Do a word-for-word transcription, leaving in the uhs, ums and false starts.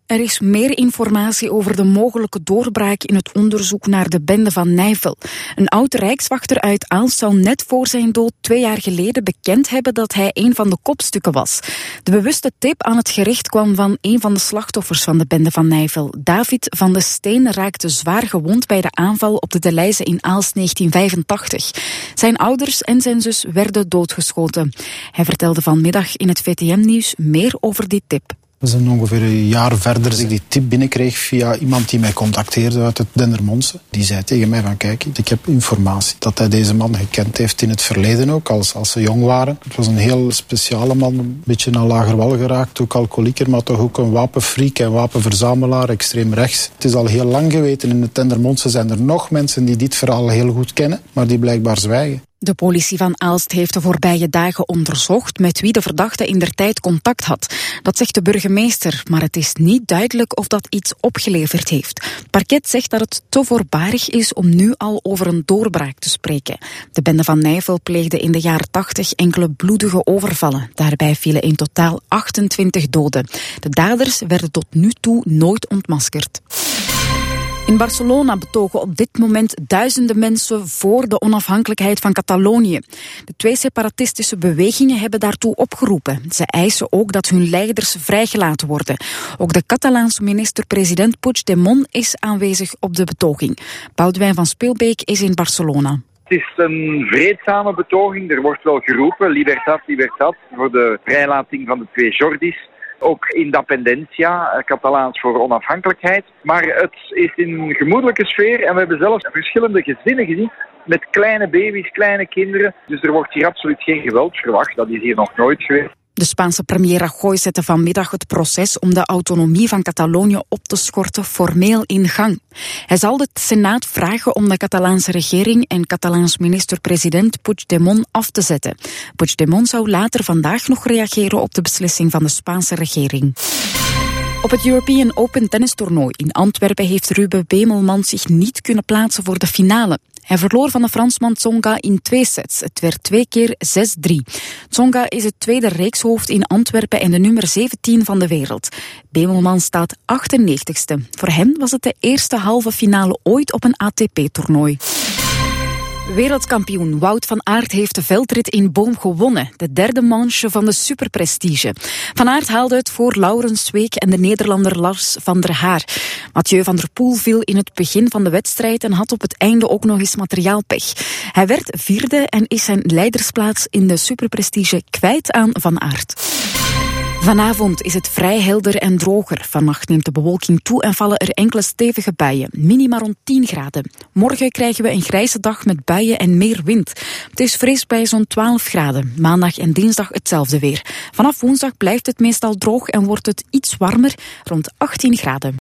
Er is meer informatie over de mogelijke doorbraak in het onderzoek naar de bende van Nijvel. Een oud rijkswachter uit Aalst zou net voor zijn dood twee jaar geleden bekend hebben dat hij een van de kopstukken was. De bewuste tip aan het gerecht kwam van een van de slachtoffers van de bende van Nijvel. David van de Steen raakte zwaar gewond bij de aanval op de Delhaize in Aalst negentien vijfentachtig. Zijn ouders en zijn zus werden doodgeschoten. Hij vertelde vanmiddag in het V T M-nieuws meer over die tip. We zijn ongeveer een jaar verder dat ik die tip binnenkreeg via iemand die mij contacteerde uit het Dendermondse. Die zei tegen mij van kijk, ik heb informatie dat hij deze man gekend heeft in het verleden ook, als, als ze jong waren. Het was een heel speciale man, een beetje naar lager wal geraakt, ook alcoholieker, maar toch ook een wapenfreak en wapenverzamelaar, extreem rechts. Het is al heel lang geweten, in het Dendermondse zijn er nog mensen die dit verhaal heel goed kennen, maar die blijkbaar zwijgen. De politie van Aalst heeft de voorbije dagen onderzocht met wie de verdachte indertijd contact had. Dat zegt de burgemeester, maar het is niet duidelijk of dat iets opgeleverd heeft. Het parket zegt dat het te voorbarig is om nu al over een doorbraak te spreken. De bende van Nijvel pleegde in de jaren tachtig enkele bloedige overvallen. Daarbij vielen in totaal achtentwintig doden. De daders werden tot nu toe nooit ontmaskerd. In Barcelona betogen op dit moment duizenden mensen voor de onafhankelijkheid van Catalonië. De twee separatistische bewegingen hebben daartoe opgeroepen. Ze eisen ook dat hun leiders vrijgelaten worden. Ook de Catalaanse minister-president Puigdemont is aanwezig op de betoging. Boudewijn van Speelbeek is in Barcelona. Het is een vreedzame betoging. Er wordt wel geroepen, libertad, libertad, voor de vrijlating van de twee Jordis. Ook independencia, Catalaans voor onafhankelijkheid. Maar het is in gemoedelijke sfeer en we hebben zelfs verschillende gezinnen gezien met kleine baby's, kleine kinderen. Dus er wordt hier absoluut geen geweld verwacht. Dat is hier nog nooit geweest. De Spaanse premier Rajoy zette vanmiddag het proces om de autonomie van Catalonië op te schorten formeel in gang. Hij zal de Senaat vragen om de Catalaanse regering en Catalaans minister-president Puigdemont af te zetten. Puigdemont zou later vandaag nog reageren op de beslissing van de Spaanse regering. Op het European Open tennistoernooi in Antwerpen heeft Ruben Bemelman zich niet kunnen plaatsen voor de finale. Hij verloor van de Fransman Tsonga in twee sets. Het werd twee keer zes drie. Tsonga is het tweede reekshoofd in Antwerpen en de nummer zeventien van de wereld. Bemelman staat achtennegentigste. Voor hem was het de eerste halve finale ooit op een A T P-toernooi. Wereldkampioen Wout van Aert heeft de veldrit in Boom gewonnen. De derde manche van de Superprestige. Van Aert haalde het voor Laurens Sweeck en de Nederlander Lars van der Haar. Mathieu van der Poel viel in het begin van de wedstrijd en had op het einde ook nog eens materiaalpech. Hij werd vierde en is zijn leidersplaats in de Superprestige kwijt aan Van Aert. Vanavond is het vrij helder en droger. Vannacht neemt de bewolking toe en vallen er enkele stevige buien. Minima rond tien graden. Morgen krijgen we een grijze dag met buien en meer wind. Het is fris bij zo'n twaalf graden. Maandag en dinsdag hetzelfde weer. Vanaf woensdag blijft het meestal droog en wordt het iets warmer, rond achttien graden.